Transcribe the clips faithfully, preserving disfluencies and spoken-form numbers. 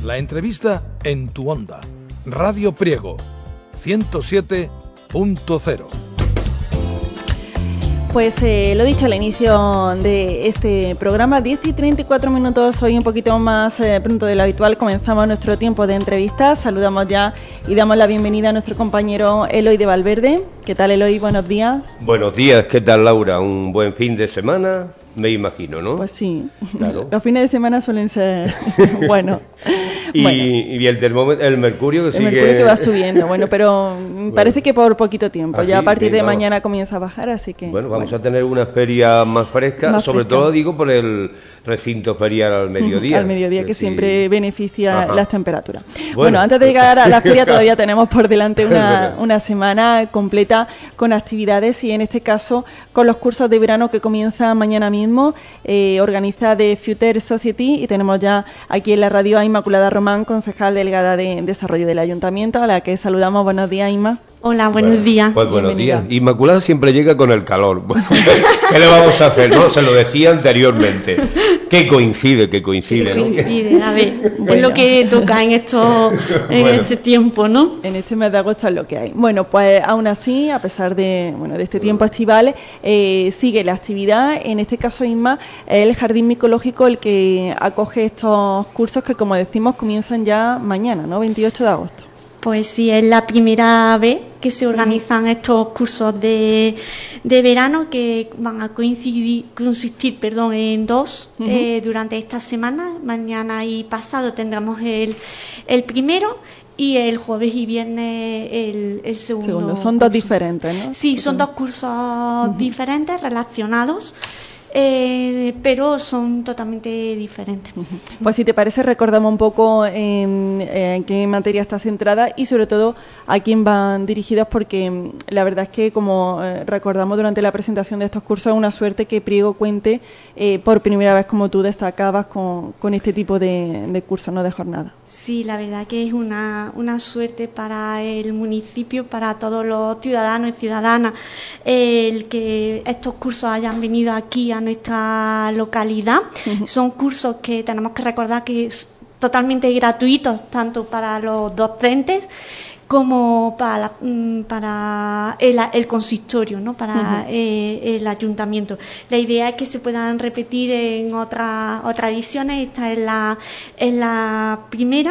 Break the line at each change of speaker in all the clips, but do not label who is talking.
La entrevista en tu onda. Radio Priego, ciento siete punto cero.
Pues eh, lo dicho al inicio de este programa, diez y treinta y cuatro minutos, hoy un poquito más eh, pronto de lo habitual, comenzamos nuestro tiempo de entrevistas. Saludamos ya y damos la bienvenida a nuestro compañero Eloy de Valverde. ¿Qué tal, Eloy? Buenos días.
Buenos días, ¿qué tal, Laura? Un buen fin de semana, me imagino, ¿no?
Pues sí,
claro.
Los fines de semana suelen ser buenos.
Y,
bueno.
y el termómetro, el mercurio que
el
sigue...
El mercurio que va subiendo, bueno, pero bueno, parece que por poquito tiempo.
Así,
ya a partir
venga,
de mañana comienza a bajar, así que...
Bueno, vamos
bueno.
a tener una feria más fresca,
más
sobre
fresca.
todo digo por el recinto ferial al mediodía.
Al mediodía, que, que sí. siempre beneficia Ajá. las temperaturas. Bueno. bueno, antes de llegar a la feria todavía tenemos por delante una, una semana completa con actividades y en este caso con los cursos de verano que comienzan mañana mismo, eh, organiza The Future Society, y tenemos ya aquí en la radio a Inmaculada Román, concejal delegada de Desarrollo del Ayuntamiento, a la que saludamos. Buenos días, Inma.
Hola, buenos
bueno,
días.
Pues buenos
Bienvenida.
días. Inmaculada siempre llega con el calor. Bueno, ¿qué le vamos a hacer? No, se lo decía anteriormente. Que coincide, que coincide,
que
¿no?
coincide, a ver,
bueno.
es lo que toca en esto, en
bueno.
este tiempo, ¿no?
En este mes de agosto es lo que hay. Bueno, pues aún así, a pesar de bueno de este tiempo estival, eh, sigue la actividad. En este caso, Inma, es el Jardín Micológico el que acoge estos cursos que, como decimos, comienzan ya mañana, ¿no? veintiocho de agosto.
Pues sí, es la primera vez que se organizan estos cursos de, de verano que van a coincidir, consistir perdón, en dos uh-huh. eh, durante esta semana. Mañana y pasado tendremos el, el primero y el jueves y viernes el, el segundo.
segundo. Son curso. Dos diferentes, ¿no?
Sí, son dos cursos uh-huh. diferentes, relacionados. Eh, pero son totalmente diferentes.
Pues si te parece, recordamos un poco en, en qué materia está centrada y sobre todo a quién van dirigidas, porque la verdad es que, como eh, recordamos durante la presentación de estos cursos, es una suerte que Priego cuente eh, por primera vez, como tú destacabas, con, con este tipo de, de cursos, no de jornada.
Sí, la verdad que es una, una suerte para el municipio, para todos los ciudadanos y ciudadanas, eh, el que estos cursos hayan venido aquí a nuestra localidad. Uh-huh. Son cursos que tenemos que recordar que es totalmente gratuitos, tanto para los docentes como para, para el, el consistorio, ¿no? Para uh-huh. eh, el ayuntamiento. La idea es que se puedan repetir en otras otras ediciones. Esta es la, es la primera.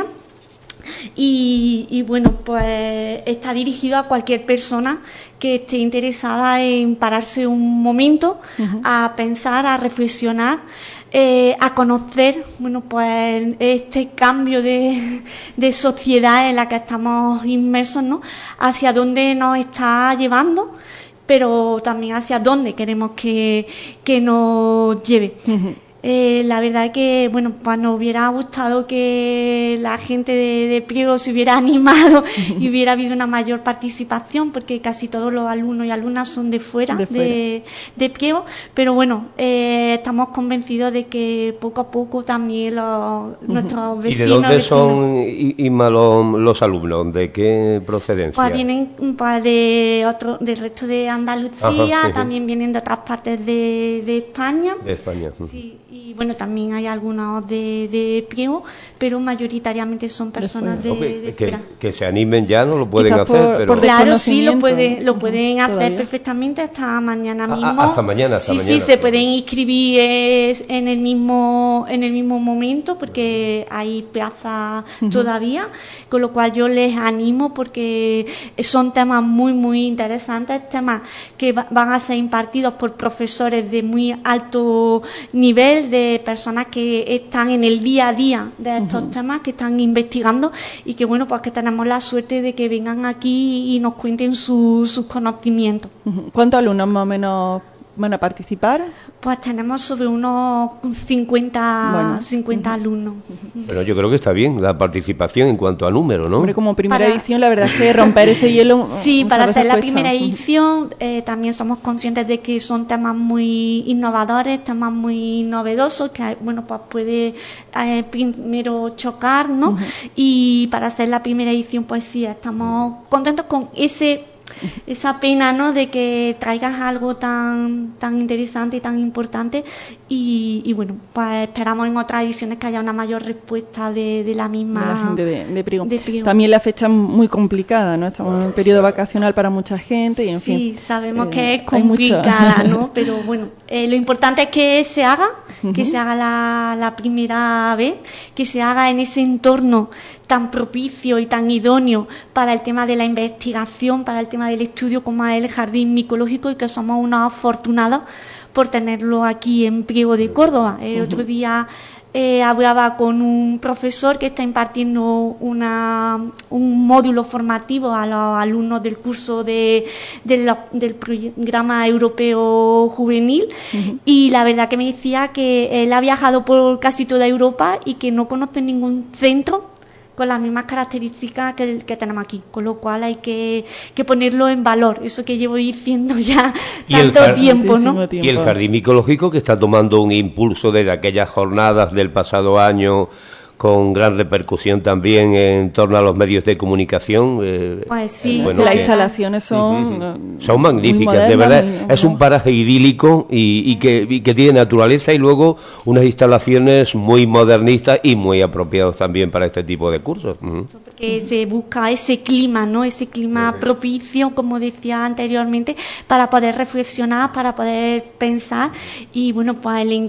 Y, y bueno, pues está dirigido a cualquier persona que esté interesada en pararse un momento, uh-huh. a pensar, a reflexionar, eh, a conocer, bueno, pues este cambio de, de sociedad en la que estamos inmersos, ¿no? Hacia dónde nos está llevando, pero también hacia dónde queremos que, que nos lleve. Uh-huh. Eh, la verdad que, bueno, pues nos hubiera gustado que la gente de, de Priego se hubiera animado y hubiera habido una mayor participación, porque casi todos los alumnos y alumnas son de fuera de, fuera. de, de Priego, pero bueno, eh, estamos convencidos de que poco a poco también los, uh-huh. nuestros vecinos...
¿Y de dónde
vecinos,
son Inma, los, los alumnos? ¿De qué procedencia?
Pues vienen pues, de otro, del resto de Andalucía,
Ajá, sí,
también
sí.
vienen de otras partes de, de España.
De España.
Sí. Y bueno, también hay algunos de, de Priego, pero mayoritariamente son personas de,
okay.
de
que,
fuera.
Que se animen ya, no lo pueden
Quizás
hacer,
por,
pero...
por
claro, sí, lo pueden, lo
uh-huh.
pueden hacer
¿Todavía?
perfectamente hasta mañana mismo.
Ah, hasta mañana, hasta
sí,
mañana.
Sí, se pueden inscribir en el mismo en el mismo momento, porque hay plazas uh-huh. todavía, con lo cual yo les animo, porque son temas muy, muy interesantes, temas que va, van a ser impartidos por profesores de muy alto nivel, de personas que están en el día a día de estos uh-huh. temas, que están investigando y que, bueno, pues que tenemos la suerte de que vengan aquí y nos cuenten su, sus conocimientos.
Uh-huh. ¿Cuántos alumnos más o menos van a participar?
Pues tenemos sobre unos cincuenta,
bueno.
cincuenta
uh-huh.
alumnos.
Pero yo creo que está bien la participación en cuanto a número, ¿no?
Hombre, como primera
para...
edición, la verdad es que romper ese hielo...
Sí, para hacer la
cuesta.
primera edición eh, también somos conscientes de que son temas muy innovadores, temas muy novedosos, que, bueno, pues puede eh, primero chocar, ¿no? Uh-huh. Y para hacer la primera edición, pues sí, estamos contentos con ese esa pena, ¿no?, de que traigas algo tan tan interesante y tan importante y, y bueno, pues esperamos en otras ediciones que haya una mayor respuesta de, de la misma
de la gente de, de, Priego.
de Priego.
También la fecha es muy complicada, ¿no? Estamos en un periodo vacacional para mucha gente y en
sí,
fin.
Sí, sabemos
eh,
que es complicada, ¿no? Pero bueno, eh, lo importante es que se haga, uh-huh. que se haga la, la primera vez, que se haga en ese entorno tan propicio y tan idóneo para el tema de la investigación, para el tema del estudio como es el jardín micológico y que somos unos afortunados por tenerlo aquí en Priego de Córdoba. El uh-huh. otro día eh, hablaba con un profesor que está impartiendo una, un módulo formativo a los alumnos del curso de, de la, del programa europeo juvenil uh-huh. y la verdad que me decía que él ha viajado por casi toda Europa y que no conoce ningún centro con las mismas características que, el, que tenemos aquí, con lo cual hay que, que ponerlo en valor, eso que llevo diciendo ya tanto jard- tiempo, ¿no?
Y el jardín micológico que está tomando un impulso desde aquellas jornadas del pasado año con gran repercusión también en torno a los medios de comunicación. Eh,
pues sí,
bueno, las que, instalaciones son...
Uh, son magníficas, modernas, de verdad. Muy, es un paraje idílico y, y, que, y que tiene naturaleza y luego unas instalaciones muy modernistas y muy apropiados también para este tipo de cursos. Uh-huh.
Porque se busca ese clima, ¿no? Ese clima uh-huh. propicio, como decía anteriormente, para poder reflexionar, para poder pensar y bueno, pues el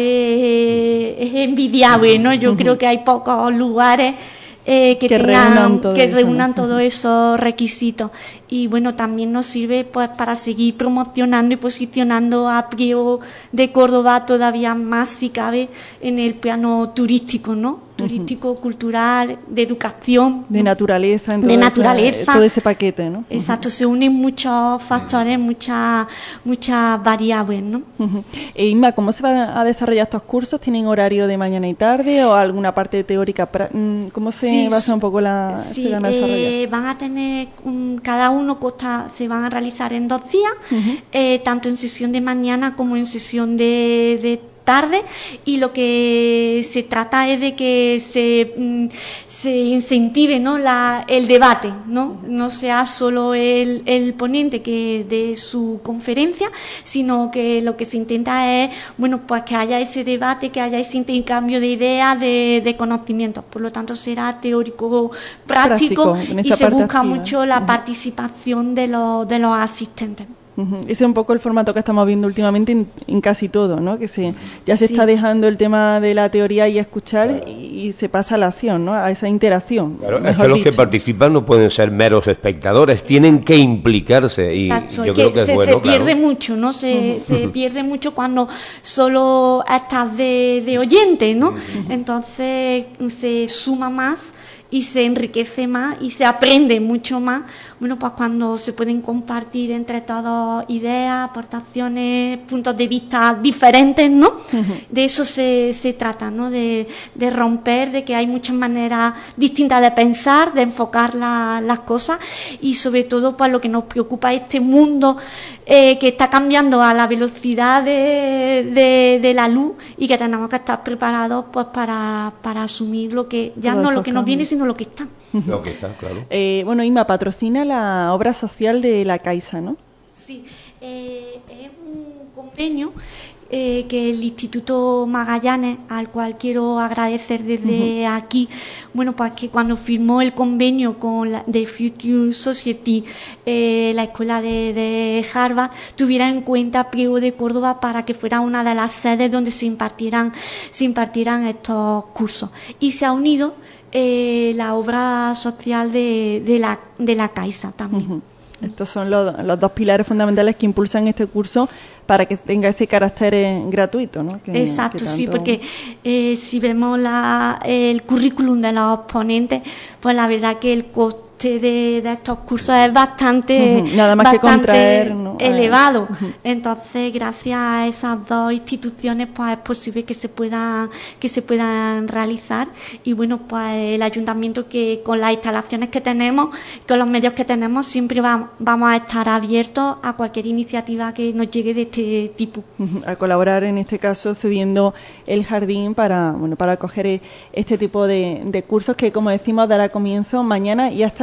enclave es, es envidiable, ¿no? Yo uh-huh. creo que hay pocos lugares eh, que, que tengan, reúnan, todo que eso, reúnan ¿no? todos esos requisitos y bueno, también nos sirve pues para seguir promocionando y posicionando a Priego de Córdoba todavía más si cabe en el plano turístico, ¿no? Turístico, uh-huh. cultural, de educación,
de naturaleza, en todo
de naturaleza,
esta, todo ese paquete, ¿no?
Exacto, uh-huh. se unen muchos factores, muchas muchas variables, ¿no?
Uh-huh. E Inma, ¿cómo se van a desarrollar estos cursos? ¿Tienen horario de mañana y tarde o alguna parte teórica? ¿Cómo se sí, va a ser un poco la
sí,
se van a desarrollar?
Eh, van a tener um, cada uno costa, se van a realizar en dos días, uh-huh. eh, tanto en sesión de mañana como en sesión de, de tarde y lo que se trata es de que se, se incentive, ¿no? la, el debate, no no sea solo el, el ponente que de su conferencia, sino que lo que se intenta es bueno pues que haya ese debate, que haya ese intercambio de ideas, de, de conocimientos, por lo tanto será teórico práctico, práctico y se busca activa. mucho la uh-huh. participación de los, de los asistentes.
Uh-huh. Ese es un poco el formato que estamos viendo últimamente en, en casi todo, ¿no? Que se ya se sí. está dejando el tema de la teoría y escuchar claro. y, y se pasa a la acción, ¿no? A esa interacción.
Claro, es que los que participan no pueden ser meros espectadores, tienen que implicarse y
Exacto.
yo
que
creo que es
se,
bueno,
se pierde
claro.
mucho, ¿no? Se,
uh-huh.
se pierde mucho cuando solo estás de, de oyente, ¿no? Uh-huh. Entonces se suma más y se enriquece más y se aprende mucho más, bueno, pues cuando se pueden compartir entre todos ideas, aportaciones, puntos de vista diferentes, ¿no? Uh-huh. De eso se, se trata, ¿no? De, de romper, de que hay muchas maneras distintas de pensar, de enfocar la, las cosas y sobre todo, pues lo que nos preocupa es este mundo eh, que está cambiando a la velocidad de, de, de la luz y que tenemos que estar preparados pues para, para asumir lo que, ya Todo no lo que nos viene, sino lo que está.
Lo que está, claro.
Eh, bueno, Inma, patrocina la obra social de la Caixa, ¿no?
Sí, eh, es un convenio eh, que el Instituto Magallanes, al cual quiero agradecer desde uh-huh. aquí, bueno, pues que cuando firmó el convenio con la de Future Society, eh, la escuela de, de Harvard, tuviera en cuenta Priego de Córdoba para que fuera una de las sedes donde se impartieran, se impartieran estos cursos. Y se ha unido Eh, la obra social de, de la de la Caixa también.
Uh-huh. Estos son los, los dos pilares fundamentales que impulsan este curso para que tenga ese carácter eh, gratuito, ¿no? Que,
Exacto,
que tanto...
sí, porque eh, si vemos la, el currículum de los ponentes, pues la verdad que el coste de, de estos cursos es bastante,
uh-huh. Nada más
bastante
que contraer, ¿no?
elevado.
Uh-huh.
Entonces, gracias a esas dos instituciones, pues es posible que se puedan que se puedan realizar. Y bueno, pues el ayuntamiento, que con las instalaciones que tenemos, con los medios que tenemos, siempre va, vamos a estar abiertos a cualquier iniciativa que nos llegue de este tipo.
Uh-huh. A colaborar, en este caso, cediendo el jardín para bueno para acoger este tipo de, de cursos que, como decimos, dará comienzo mañana y hasta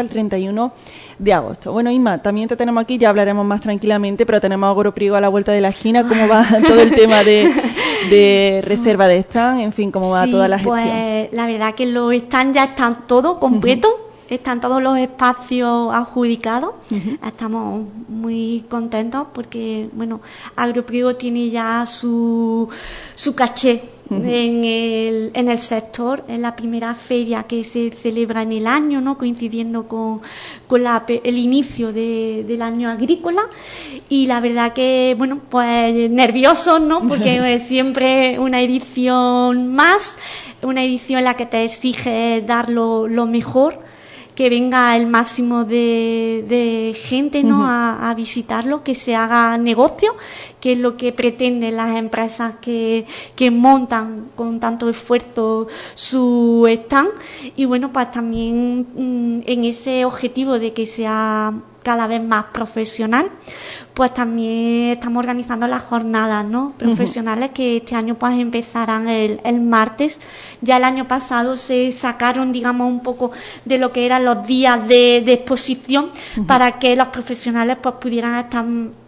hasta el treinta y uno de agosto. Bueno, Inma, también te tenemos aquí, ya hablaremos más tranquilamente, pero tenemos a Agropriego a la vuelta de la esquina. ¿Cómo va todo el tema de, de reserva de stand? En fin, ¿cómo va
sí,
toda la gestión?
Pues la verdad que los stands ya están todos completos. Uh-huh. Están todos los espacios adjudicados. Uh-huh. Estamos muy contentos porque, bueno, Agropriego tiene ya su, su caché uh-huh. en, el, en el sector. Es la primera feria que se celebra en el año, ¿no? Coincidiendo con, con la, el inicio de, del año agrícola. Y la verdad que, bueno, pues nerviosos, ¿no? Porque es siempre una edición más, una edición en la que te exige dar lo, lo mejor, que venga el máximo de, de gente, ¿no? Uh-huh. a, a visitarlo, que se haga negocio, que es lo que pretenden las empresas que, que montan con tanto esfuerzo su stand. Y bueno, pues también mmm, en ese objetivo de que sea cada vez más profesional, pues también estamos organizando las jornadas, ¿no? Profesionales uh-huh. que este año pues empezarán el, el martes. Ya el año pasado se sacaron, digamos, un poco de lo que eran los días de, de exposición uh-huh. para que los profesionales pues pudieran estar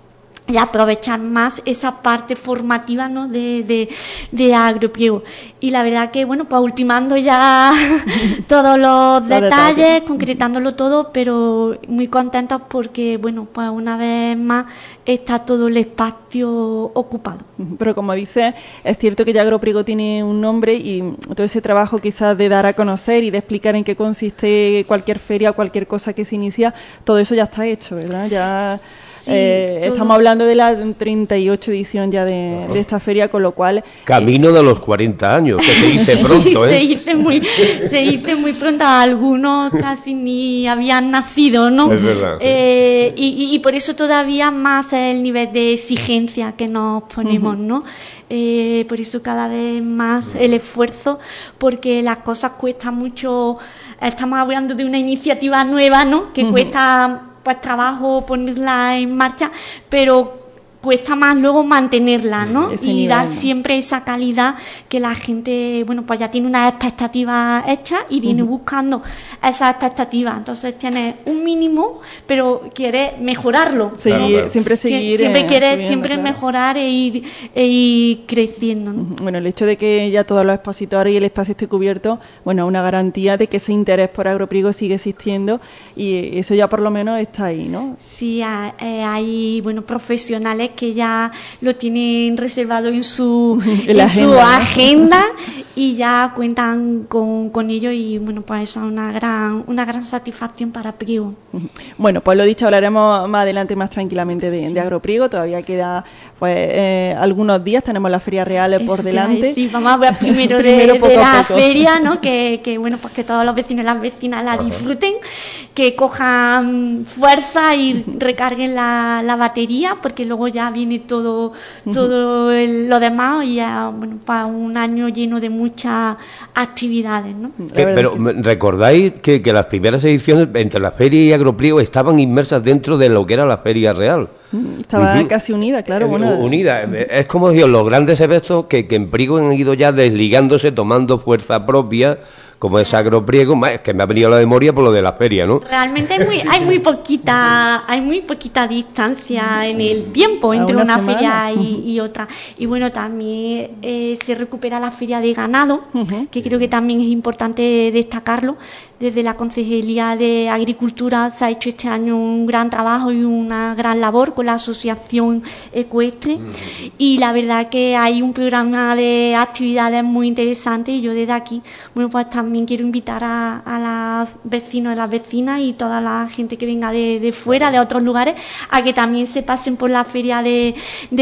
y aprovechar más esa parte formativa, ¿no? de, de, de Agropriego. Y la verdad que, bueno, pues ultimando ya todos los detalles, detalles, concretándolo todo, pero muy contentos porque, bueno, pues una vez más está todo el espacio ocupado.
Pero como dices, es cierto que ya Agropriego tiene un nombre y todo ese trabajo quizás de dar a conocer y de explicar en qué consiste cualquier feria, cualquier cosa que se inicia, todo eso ya está hecho, ¿verdad? Ya... Sí, eh, estamos hablando de la treinta y ocho edición ya de, de esta feria, con lo cual...
Camino eh, de los cuarenta años, que se dice pronto, ¿eh?
Se dice muy, se dice muy pronto, algunos casi ni habían nacido, ¿no?
Es verdad.
Eh, y, y por eso todavía más el nivel de exigencia que nos ponemos, uh-huh. ¿no? Eh, por eso cada vez más el esfuerzo, porque las cosas cuestan mucho. Estamos hablando de una iniciativa nueva, ¿no? Que uh-huh. cuesta... pues trabajo ponerla en marcha, pero cuesta más luego mantenerla, ¿no? Ese y nivel, dar ¿no? siempre esa calidad que la gente, bueno, pues ya tiene unas expectativas hechas y viene uh-huh. buscando esas expectativas. Entonces tienes un mínimo, pero quieres mejorarlo.
Sí, claro, claro. Siempre seguir.
Que siempre
eh,
quieres
subiendo,
siempre
claro.
mejorar e ir, e ir creciendo, ¿no?
Bueno, el hecho de que ya todos los expositores y el espacio esté cubierto, bueno, una garantía de que ese interés por Agropriego sigue existiendo y eso ya por lo menos está ahí, ¿no?
Sí, hay, hay bueno, profesionales que ya lo tienen reservado en su en agenda, su agenda y ya cuentan con, con ello y bueno, pues eso es una gran una gran satisfacción para Priego.
Bueno, pues lo dicho, hablaremos más adelante más tranquilamente de, sí. de Agropriego. Todavía queda pues eh, algunos días, tenemos la Feria Real por
eso
delante.
Sí, vamos a ver primero, primero de, de la feria, ¿no? Que, que bueno, pues que todos los vecinos y las vecinas la disfruten, que cojan fuerza y recarguen la, la batería, porque luego ya viene todo todo el, lo demás y ya, bueno, para un año lleno de muchas actividades, ¿no?
Que, pero sí. ¿Recordáis que, que las primeras ediciones entre la feria y Agropriego estaban inmersas dentro de lo que era la Feria Real?
Estaba uh-huh. casi unida, claro. Bueno,
unida. Es como digo, los grandes eventos que, que en Priego han ido ya desligándose, tomando fuerza propia, como es Agropriego, es que me ha venido a la memoria por lo de la feria, ¿no?
Realmente hay muy, hay muy poquita, hay muy poquita distancia en el tiempo entre una, una feria y, y otra. Y bueno, también eh, se recupera la feria de ganado, uh-huh. que creo que también es importante destacarlo. Desde la Concejalía de Agricultura se ha hecho este año un gran trabajo y una gran labor con la Asociación Ecuestre, uh-huh. y la verdad que hay un programa de actividades muy interesante y yo desde aquí, bueno, pues también quiero invitar a, a los vecinos y las vecinas y toda la gente que venga de, de fuera, de otros lugares, a que también se pasen por la feria de,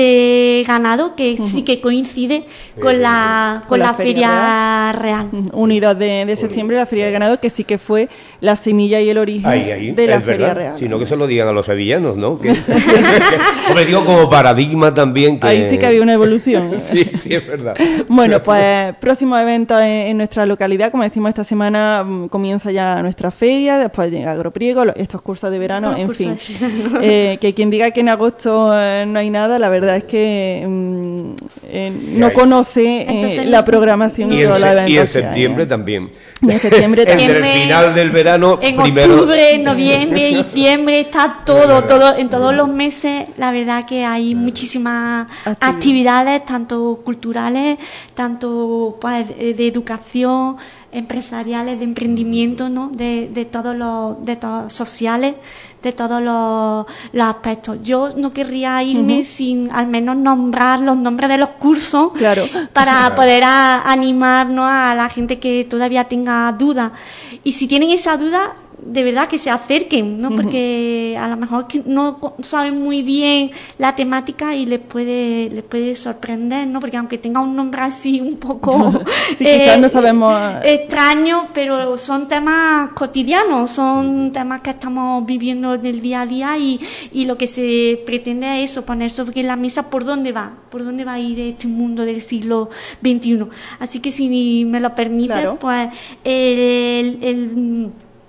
de ganado, que uh-huh. sí que coincide con la, con, con la, la Feria, feria Real.
real. Unidos de, de septiembre, la Feria de Ganado, que sí que fue la semilla y el origen ahí, ahí, de la Feria
verdad.
Real.
Sino que se lo digan a los sevillanos, ¿no? Que... Hombre, digo como paradigma también. Que...
Ahí sí que había una evolución.
sí, sí, es verdad.
Bueno, pues próximo evento en, en nuestra localidad, como decimos, esta semana comienza ya nuestra feria, después llega Agropriego, estos cursos de verano, los en fin. Eh, que quien diga que en agosto eh, no hay nada, la verdad es que mm, eh, no conoce eh, la programación
y,
toda
en,
la
y en septiembre también.
Y en septiembre también.
Entre el final del verano,
en
primero...
octubre, noviembre, diciembre, está todo, todo, en todos los meses, la verdad que hay muchísimas actividades, actividades tanto culturales, tanto pues, de educación, empresariales, de emprendimiento, ¿no? de, de todos los de todos sociales, de todos los, los aspectos. Yo no querría irme uh-huh. sin al menos nombrar los nombres de los cursos,
claro.
para
claro.
poder a, animarnos a la gente que todavía tenga dudas. Y si tienen esa duda, de verdad que se acerquen, ¿no? Uh-huh. Porque a lo mejor que no saben muy bien la temática y les puede les puede sorprender, ¿no? Porque aunque tenga un nombre así un poco
sí, eh, quizás no sabemos
extraño, pero son temas cotidianos, son temas que estamos viviendo en el día a día y, y lo que se pretende es eso, poner sobre la mesa por dónde va, por dónde va a ir este mundo del siglo veintiuno. Así que si me lo permite, claro. pues el, el, el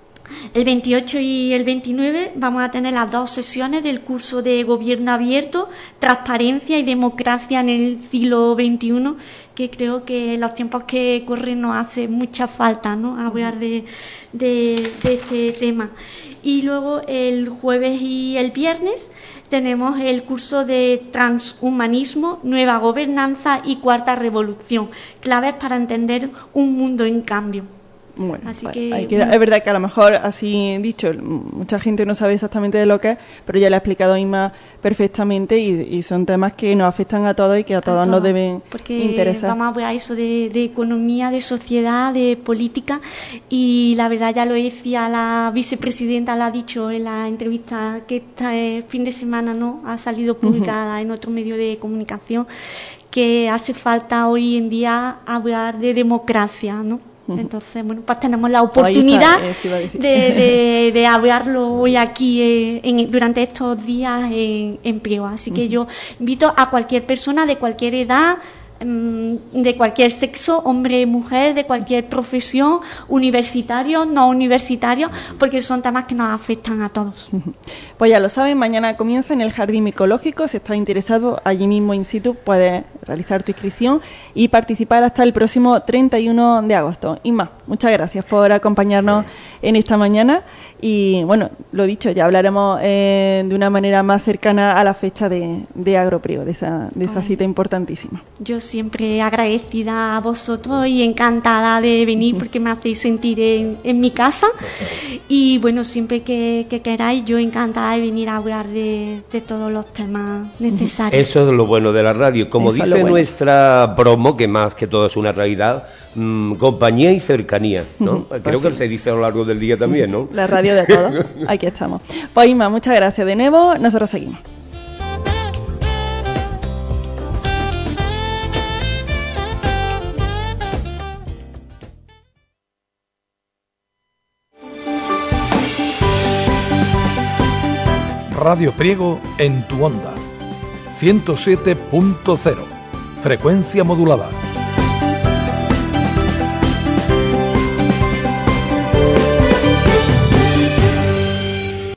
El veintiocho y el veintinueve vamos a tener las dos sesiones del curso de Gobierno Abierto, Transparencia y Democracia en el siglo veintiuno, que creo que en los tiempos que corren nos hace mucha falta, ¿no? Hablar de, de, de este tema. Y luego el jueves y el viernes tenemos el curso de Transhumanismo, Nueva Gobernanza y Cuarta Revolución, claves para entender un mundo en cambio.
Bueno, así que, hay que, es verdad que a lo mejor, así dicho, mucha gente no sabe exactamente de lo que es, pero ya lo ha explicado Inma perfectamente y, y son temas que nos afectan a todos y que a, a todos todo. nos deben
Porque
interesar.
Vamos a ver a eso de, de economía, de sociedad, de política, y la verdad ya lo decía la vicepresidenta, lo ha dicho en la entrevista que este fin de semana no ha salido publicada uh-huh. en otro medio de comunicación, que hace falta hoy en día hablar de democracia, ¿no? Entonces, bueno, pues tenemos la oportunidad está, eh, de, de, de hablarlo hoy aquí eh, en, durante estos días en, en Priego. Así que yo invito a cualquier persona de cualquier edad, de cualquier sexo, hombre, mujer, de cualquier profesión, universitario, no universitario, porque son temas que nos afectan a todos.
Pues ya lo saben, mañana comienza en el Jardín Micológico. Si estás interesado, allí mismo in situ puedes realizar tu inscripción y participar hasta el próximo treinta y uno de agosto. Inma, muchas gracias por acompañarnos en esta mañana y, bueno, lo dicho, ya hablaremos eh, de una manera más cercana a la fecha de, de Agropriego, de esa, de esa cita importantísima.
Yo siempre agradecida a vosotros y encantada de venir porque me hacéis sentir en, en mi casa y bueno, siempre que, que queráis, yo encantada de venir a hablar de, de todos los temas necesarios.
Eso es lo bueno de la radio, como
Eso
dice
bueno.
nuestra promo, que más que todo es una realidad, mmm, compañía y cercanía, ¿no? Creo pues que sí. se dice a lo largo del día también, ¿no?
La radio de todos, aquí estamos. Pues Inma, muchas gracias de nuevo, nosotros seguimos.
Radio Priego en tu onda, ciento siete punto cero, frecuencia modulada.